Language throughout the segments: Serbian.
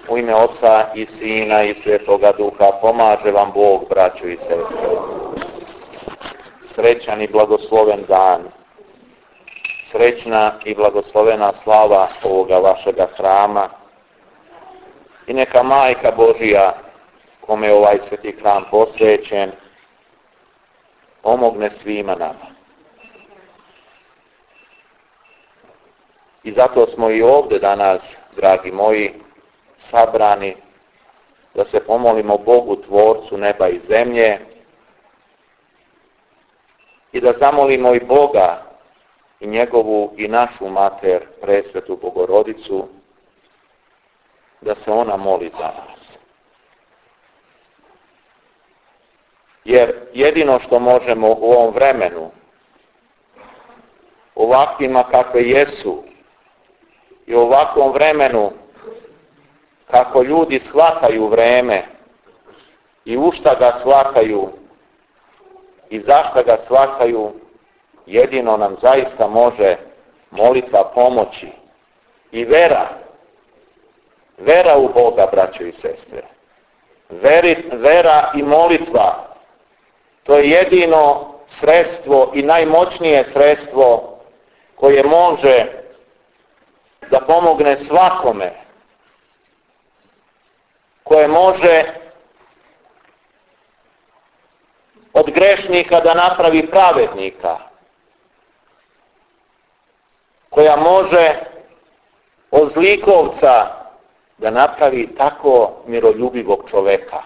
U ime Oca i Sina i Svetoga Duha pomaže vam Bog, braćo i sestre. Srećan i blagosloven dan. Srećna i blagoslovena slava ovoga vašega hrama. I neka Majka Božija, kome je ovaj sveti hram posvećen, pomogne svima nama. I zato smo i ovdje danas, dragi moji, sabrani da se pomolimo Bogu, Tvorcu neba i zemlje, i da zamolimo i Boga i njegovu i našu mater, presvetu Bogorodicu, da se ona moli za nas. Jer jedino što možemo u ovom vremenu, ovakvima kakve jesu, i u ovakvom vremenu kako ljudi shvataju vreme i u šta ga shvataju i zašto ga shvataju, jedino nam zaista može molitva pomoći i vera. Vera u Boga, braćo i sestre. Vera i molitva, to je jedino sredstvo i najmoćnije sredstvo koje može da pomogne svakome, koje može od grešnika da napravi pravednika, koja može od zlikovca da napravi tako miroljubivog čoveka,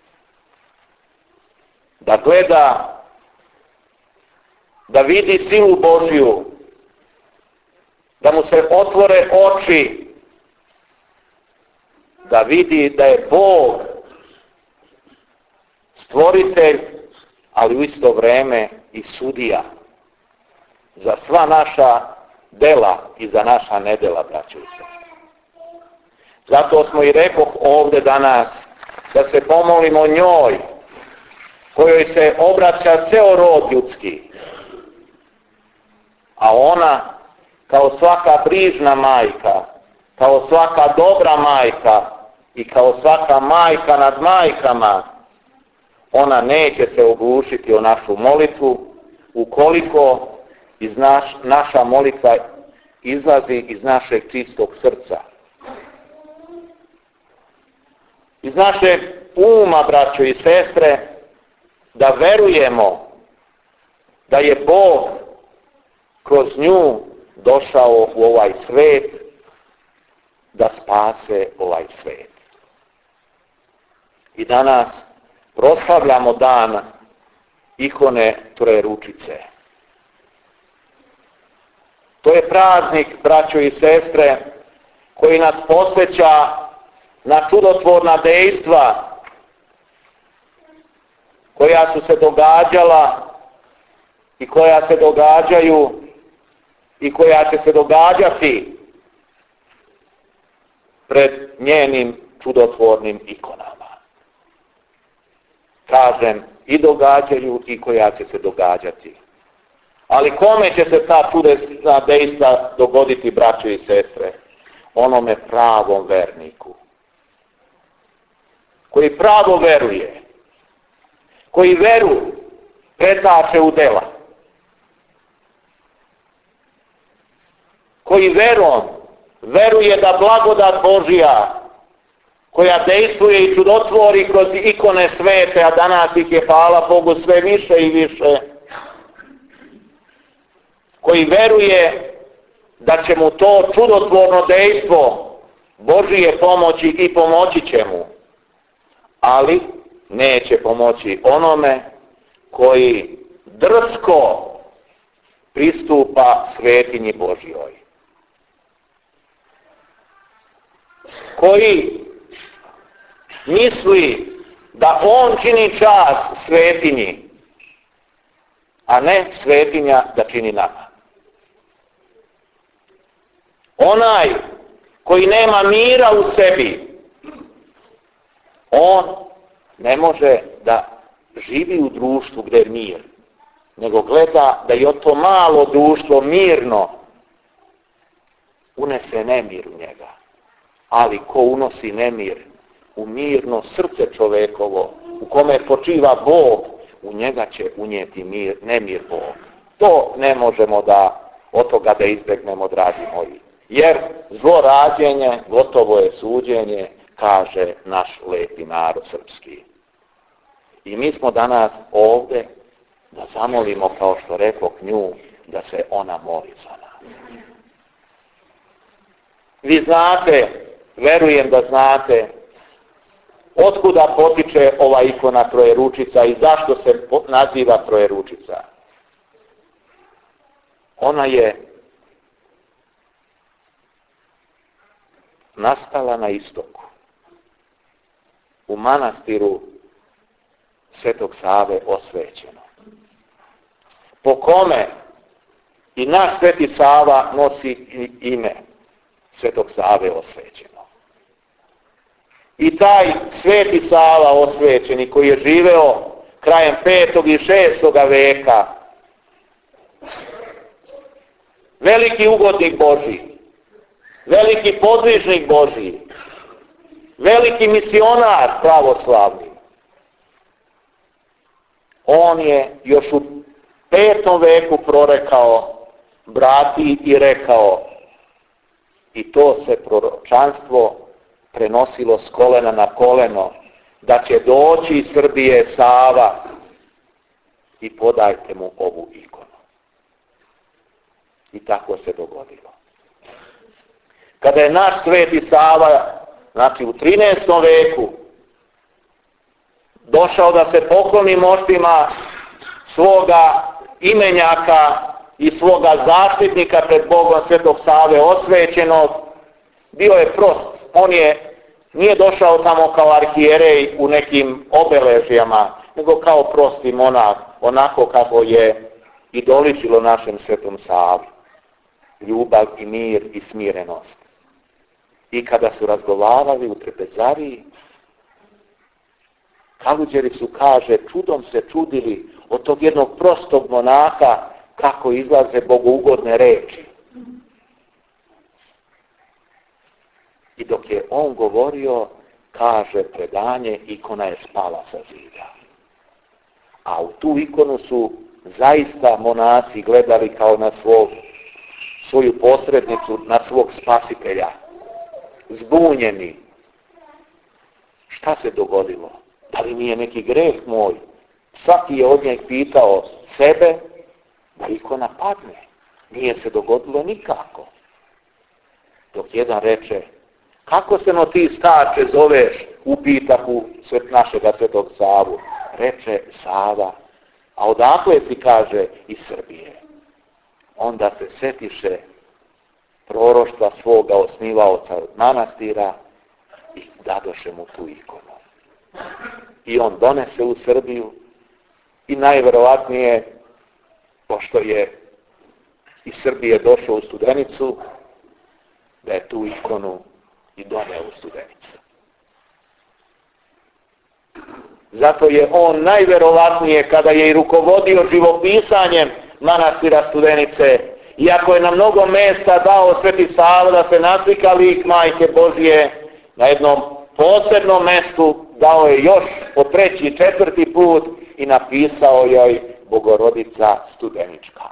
da gleda, da vidi silu Božju, da mu se otvore oči, da vidi da je Bog stvoritelj, ali u isto vrijeme i sudija za sva naša dela i za naša nedela, braćo i sestre. Zato smo i rekoh ovdje danas da se pomolimo njoj, kojoj se obraća ceo rod ljudski, a ona kao svaka brižna majka, kao svaka dobra majka i kao svaka majka nad majkama, ona neće se oglušiti o našu molitvu ukoliko naša molitva izlazi iz našeg čistog srca. Iz našeg uma, braćo i sestre, da verujemo da je Bog kroz nju došao u ovaj svet da spase ovaj svet. I danas proslavljamo dan ikone Trojeručice. To je praznik, braćo i sestre, koji nas posveća na čudotvorna dejstva koja su se događala i koja se događaju i koja će se događati pred njenim čudotvornim ikonama. Kažem, i događaju i koja će se događati. Ali kome će se ta čudesna dejstva dogoditi, braćo i sestre? Onome pravom verniku, koji pravo veruje, koji veru pretače u dela, koji verom veruje da blagodat Božja, koja dejstvuje i čudotvori kroz ikone svete, a danas ih je, hvala Bogu, sve više i više, koji veruje da će mu to čudotvorno dejstvo Božije pomoći i pomoći će mu, ali neće pomoći onome koji drsko pristupa svetinji Božjoj, koji misli da on čini čast svetinji, a ne svetinja da čini nama. Onaj koji nema mira u sebi, on ne može da živi u društvu gdje je mir, nego gleda da i to malo društvo mirno unese nemir u njega. Ali ko unosi nemir u mirno srce čovekovo, u kome počiva Bog, u njega će unijeti nemir Bog. To ne možemo od toga da izbjegnemo, dragi moji. Jer zlorađenje, gotovo je suđenje, kaže naš lepi narod srpski. I mi smo danas ovdje da zamolimo, kao što rekao nju, da se ona moli za nas. Vi znate, verujem da znate, otkuda potiče ova ikona Trojeručica i zašto se naziva Trojeručica. Ona je nastala na istoku, u manastiru Svetog Save Osvećeno, po kome i naš Sveti Sava nosi ime Svetog Save Osvećeno. I taj Sveti Sava Osvećeni, koji je živeo krajem 5. i 6. veka, veliki ugodnik Božji, veliki podvižnik Božji, veliki misionar pravoslavni, on je još u 5. veku prorekao brati i rekao, i to se proročanstvo prenosilo s kolena na koleno, da će doći iz Srbije Sava i podajte mu ovu ikonu. I tako se dogodilo. Kada je naš Sveti Sava, znači u 13. veku, došao da se pokloni moštima svoga imenjaka i svoga zaštitnika pred Bogom Svetog Save Osvećenog, bio je prost. On nije došao tamo kao arhijerej u nekim obeležjama, nego kao prosti monah, onako kako je i doličilo našem Svetom Savi. Ljubav i mir i smirenost. I kada su razgovarali u trpezariji, Kaluđeri su, kaže, čudom se čudili od tog jednog prostog monaha kako izlaze bogougodne reči. I dok je on govorio, kaže predanje, ikona je spala sa zida. A u tu ikonu su zaista monasi gledali kao na svoju posrednicu, na svog spasitelja. Zbunjeni. Šta se dogodilo? Da li nije neki greh moj? Svaki je od njeg pitao sebe da ikona padne. Nije se dogodilo nikako. Dok jedan reče, kako se no ti starče zoveš, upitahu našega Svetog Savu. Reče Sava, a odakle si, kaže, iz Srbije. Onda se setiše proroštva svoga osnivaoca manastira i dadoše mu tu ikonu. I on donese u Srbiju i najverovatnije, pošto je iz Srbije došao u Studenicu, da je tu ikonu i doneo u Studenicu. Zato je on najverovatnije, kada je i rukovodio živopisanjem manastira Studenice, iako je na mnogo mjesta dao Sveti Sava da se naslika lik Majke Božje, na jednom posebnom mjestu dao je još po 3. i 4. put i napisao joj Bogorodica Studenička.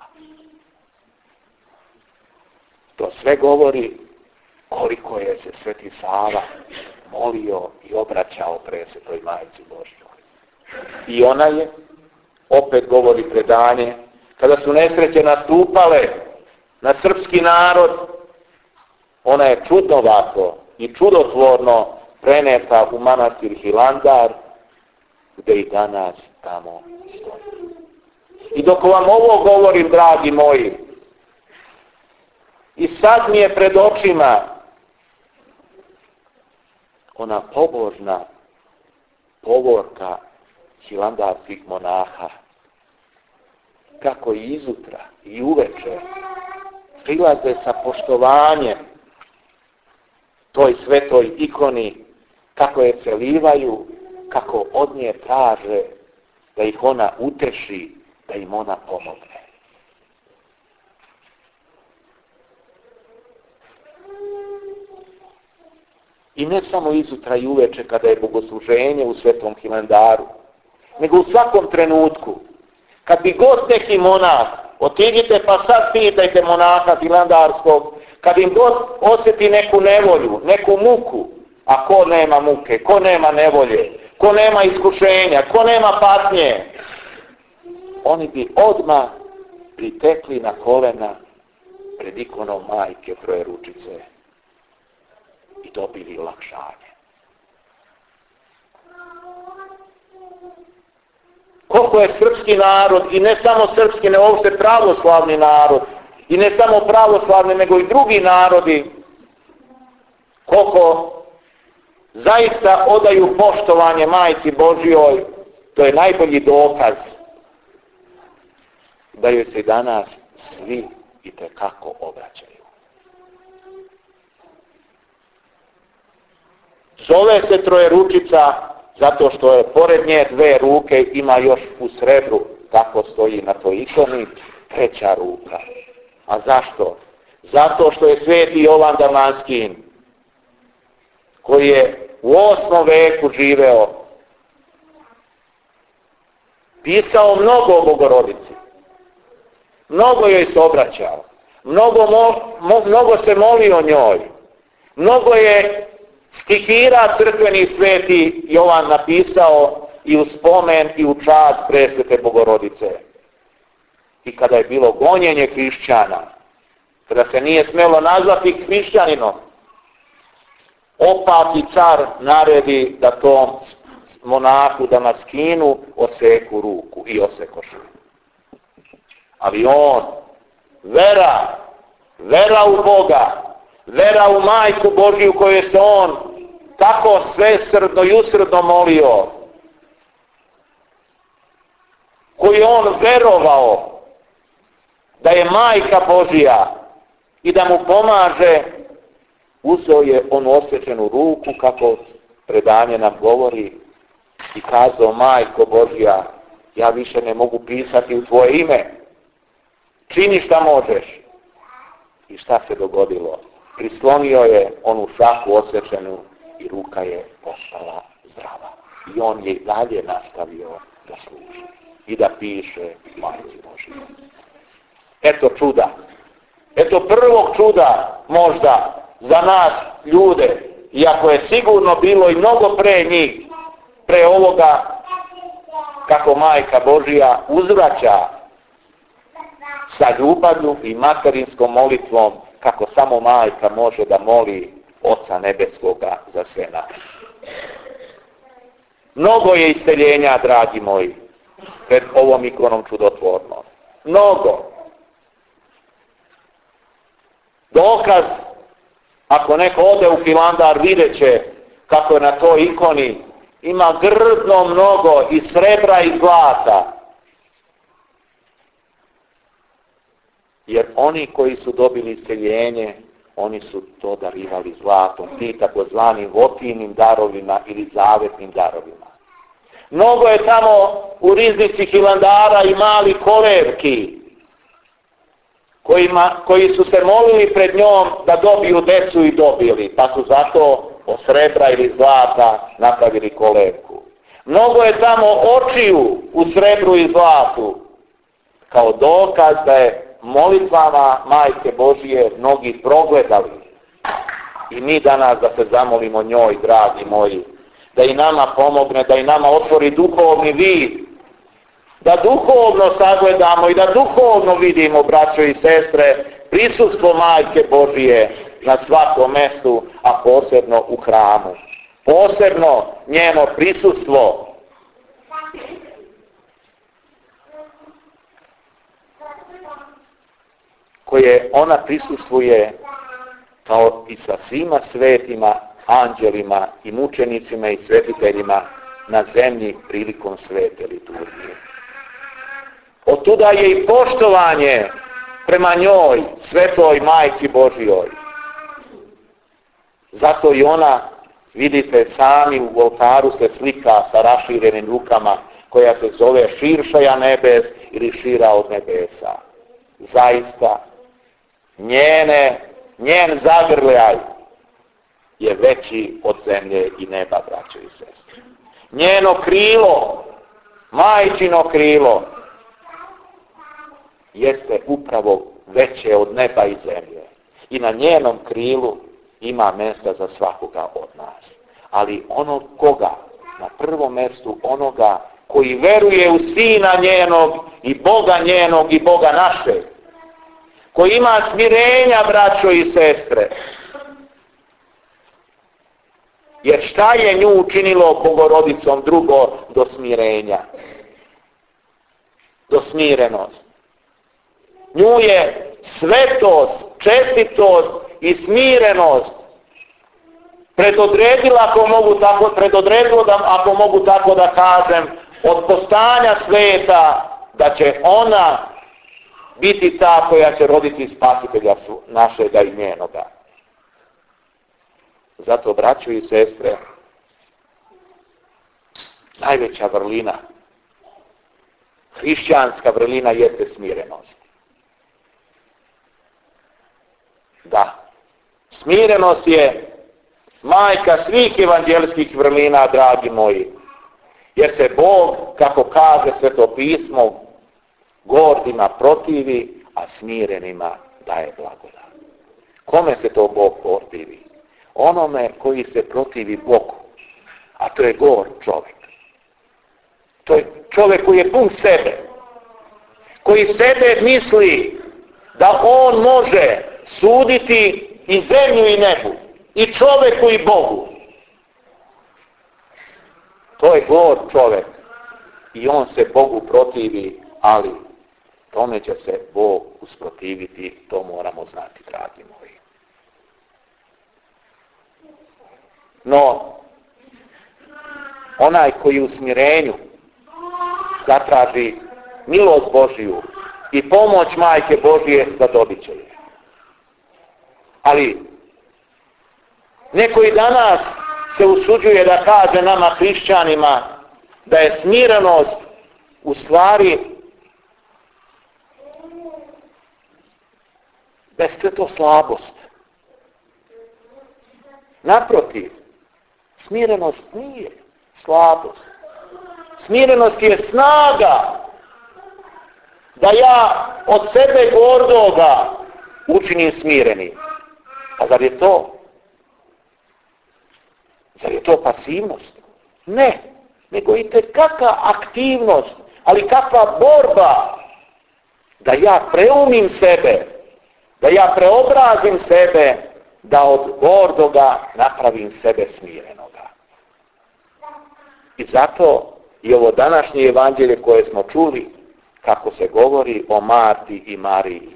To sve govori koliko je se Sveti Sava molio i obraćao Presvetoj Majci Božjoj. I ona je, opet govori predanje, kada su nesreće nastupale na srpski narod, ona je čudnovato i čudotvorno preneta u manastir Hilandar, gdje i danas tamo stoji. I dok vam ovo govorim, dragi moji, i sad mi je pred očima ona pobožna povorka hilandarskih monaha, kako i izutra i uveče prilaze sa poštovanjem toj svetoj ikoni, kako je celivaju, kako od nje traže da ih ona uteši, da im ona pomogne. I ne samo izutra i uveče kada je bogosluženje u Svetom Hilandaru, nego u svakom trenutku. Kad bi god neki monah, otiđite pa sad pitajte monaha hilandarskog, kad im god osjeti neku nevolju, neku muku, a ko nema muke, ko nema nevolje, ko nema iskušenja, ko nema patnje, oni bi odmah pritekli na kolena pred ikonom Majke Trojeručice i dobili olakšanje. Koliko je srpski narod, i ne samo srpski, nego uopšte pravoslavni narod, i ne samo pravoslavni, nego i drugi narodi, koliko zaista odaju poštovanje Majci Božjoj, to je najbolji dokaz da joj se danas svi itekako obraćaju. Zove se Trojeručica zato što je pored nje dve ruke, ima još u srebru, tako stoji na toj ikoni, treća ruka. A zašto? Zato što je sveti Jovan Damaskin, koji je u 8. veku živeo, pisao mnogo o Bogorodici. Mnogo joj se obraćao. Mnogo se molio njoj. Mnogo je stihira crkveni sveti Jovan napisao i u spomen i u čast presvete Bogorodice. I kada je bilo gonjenje hrišćana, kada se nije smelo nazvati hrišćaninom, opaki car naredi da tom monahu Damaskinu oseku ruku i osekoše. Ali on, vera u Boga, vera u Majku Božiju koju se on tako svesrdno i usrdno molio, koju je on verovao da je Majka Božija i da mu pomaže, uzeo je onu osvećenu ruku, kako predanje nam govori, i kazao: Majko Božja, ja više ne mogu pisati u tvoje ime, čini šta možeš. I šta se dogodilo? Prislonio je onu šaku osvećenu i ruka je postala zdrava. I on je dalje nastavio da služi i da piše Majci Božjoj. Eto čuda. Eto prvog čuda možda za nas ljude, iako je sigurno bilo i mnogo pre njih, pre ovoga, kako Majka Božja uzvraća sa ljubavlju i materinskom molitvom, kako samo Majka može da moli Oca Nebeskoga za sve nas. Mnogo je isceljenja, dragi moji, pred ovom ikonom čudotvornom. Mnogo. Dokaz, ako neko ode u Hilandar, vidjet će kako je na toj ikoni ima grdno mnogo i srebra i zlata. Jer oni koji su dobili isceljenje, oni su to darivali zlatom, ti takozvanim votivnim darovima ili zavetnim darovima. Mnogo je tamo u riznici Hilandara i mali kolerki, koji su se molili pred njom da dobiju decu i dobili, pa su zato od srebra ili zlata napravili kolerku. Mnogo je tamo očiju u srebru i zlatu, kao dokaz da je molitvama Majke Božije mnogi progledali. I mi danas da se zamolimo njoj, dragi moji, da i nama pomogne, da i nama otvori duhovni vid, da duhovno sagledamo i da duhovno vidimo, braćo i sestre, prisustvo Majke Božije na svakom mestu, a posebno u hramu. Posebno njeno prisustvo. Koje ona prisustvuje kao i sa svima svetima, anđelima i mučenicima i svetiteljima na zemlji prilikom svete liturgije. Otuda je i poštovanje prema njoj, svetoj Majci Božjoj. Zato i ona, vidite sami, u oltaru se slika sa raširenim rukama, koja se zove Širšaja nebes ili Šira od nebesa. Zaista, njen zagrljaj je veći od zemlje i neba, braćo i sestre. Njeno krilo, majčino krilo, jeste upravo veće od neba i zemlje. I na njenom krilu ima mjesta za svakoga od nas. Ali onog koga, na prvom mjestu onoga koji veruje u Sina njenog i Boga našeg, koji ima smirenja, braćo i sestre. Jer šta je nju učinilo Bogorodicom drugo do smirenja? Do smirenost. Nju je svetost, čestitost i smirenost predodredila, ako mogu tako da kažem, od postanja sveta, da će ona biti ta koja će roditi spasitelja našega i njenoga. Zato, braćo i sestre, najveća vrlina, hrišćanska vrlina jeste smirenost. Da, smirenost je majka svih evanđelskih vrlina, dragi moji. Jer se Bog, kako kaže Sveto pismo, gordima protivi, a smirenima daje blagodat. Kome se to Bog protivi? Onome koji se protivi Bogu. A to je gor čovjek. To je čovjek koji je pun sebe. Koji sebe misli da on može suditi i zemlju i nebu. I čovjeku i Bogu. To je gor čovjek. I on se Bogu protivi, ali tome će se Bog usprotiviti, to moramo znati, dragi moji. No, onaj koji u smirenju zatraži milost Božiju i pomoć Majke Božije, zadobit će je. Ali neko i danas se usuđuje da kaže nama hrišćanima da je smirenost u stvari da je to slabost. Naprotiv, smirenost nije slabost. Smirenost je snaga da ja od sebe gordoga učinim smireni. A zar je to? Zar je to pasivnost? Ne, nego i kakva aktivnost, ali kakva borba da ja preumim sebe, da ja preobrazim sebe, da od gordoga napravim sebe smirenoga. I zato i ovo današnje evanđelje koje smo čuli, kako se govori o Marti i Mariji.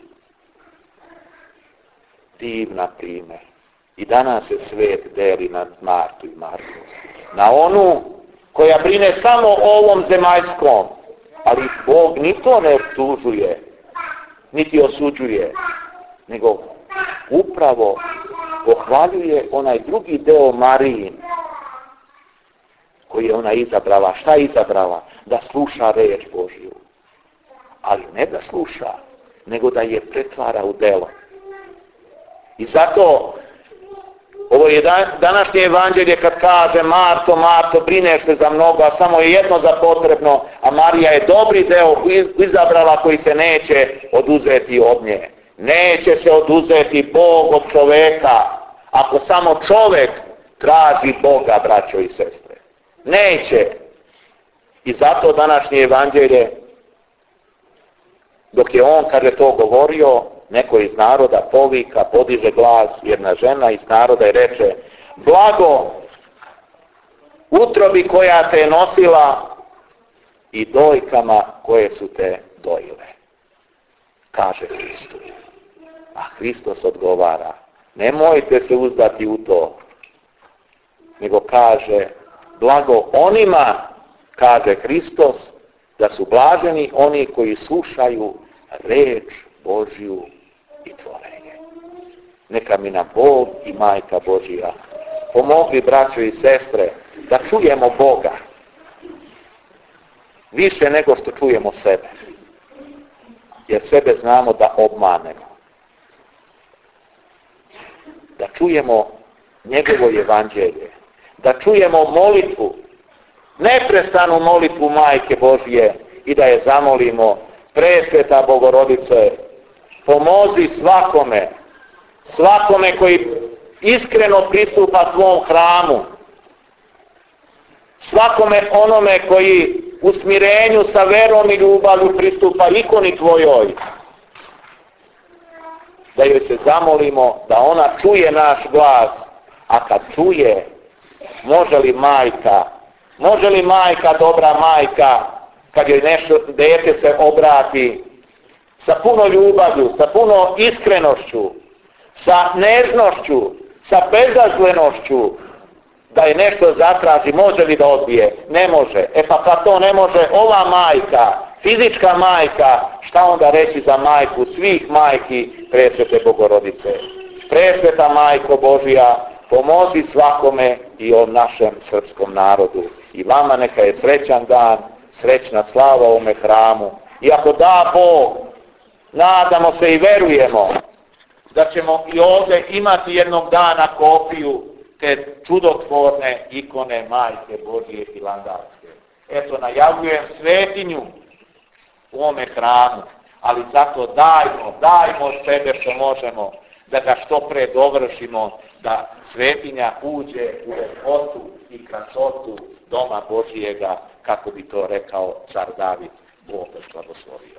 Divna primjer. I danas se svijet deli na Martu i Mariju. Na onu koja brine samo o ovom zemaljskom, ali Bog ni to ne optužuje, niti osuđuje, nego upravo pohvaljuje onaj drugi deo Marijin, koji je ona izabrala. Šta je izabrala? Da sluša reč Božju. Ali ne da sluša, nego da je pretvara u delo. I zato ovo je današnje evanđelje kad kaže Marto, Marto, brineš se za mnogo, a samo je jedno za potrebno, a Marija je dobri deo izabrala koji se neće oduzeti od nje. Neće se oduzeti Bog od čoveka, ako samo čovjek traži Boga, braćo i sestre. Neće. I zato današnje evanđelje, dok je on, kad je to govorio, neko iz naroda povika, podiže glas, jedna žena iz naroda i reče: blago utrobi koja te je nosila i dojkama koje su te dojile. Kaže Hristos. A Hristos odgovara: nemojte se uzdati u to, nego kaže: blago onima, kaže Hristos, da su blaženi oni koji slušaju reč Božju i tvorenje. Neka mi nam Bog i Majka Božja pomogli, braćo i sestre, da čujemo Boga više nego što čujemo sebe. Jer sebe znamo da obmanemo. Da čujemo njegovo evanđelje, da čujemo molitvu, neprestanu molitvu Majke Božje i da je zamolimo: Presveta Bogorodice, pomozi svakome koji iskreno pristupa tvom hramu, svakome onome koji u smirenju sa verom i ljubavlju pristupa ikoni tvojoj, da joj se zamolimo da ona čuje naš glas, a kad čuje, može li majka, dobra majka, kad joj nešto dete se obrati, sa puno ljubavlju, sa puno iskrenošću, sa nežnošću, sa bezazlenošću, da je nešto zatraži, može li da odbije? Ne može. Pa kad to ne može ova majka, fizička majka, šta onda reći za majku svih majki Presvete Bogorodice? Presveta Majko Božja, pomozi svakome i ovom našem srpskom narodu. I vama neka je srećan dan, srećna slava ovome hramu. I ako da Bog, nadamo se i verujemo da ćemo i ovdje imati jednog dana kopiju te čudotvorne ikone Majke Božje Hilandarske. Eto, najavljujem svetinju u ovome hramu, ali zato dajmo sebe što možemo, da ga što pre dovršimo, da svetinja uđe u lepotu i krasotu doma Božijega, kako bi to rekao car David. Bog ga blagoslovio.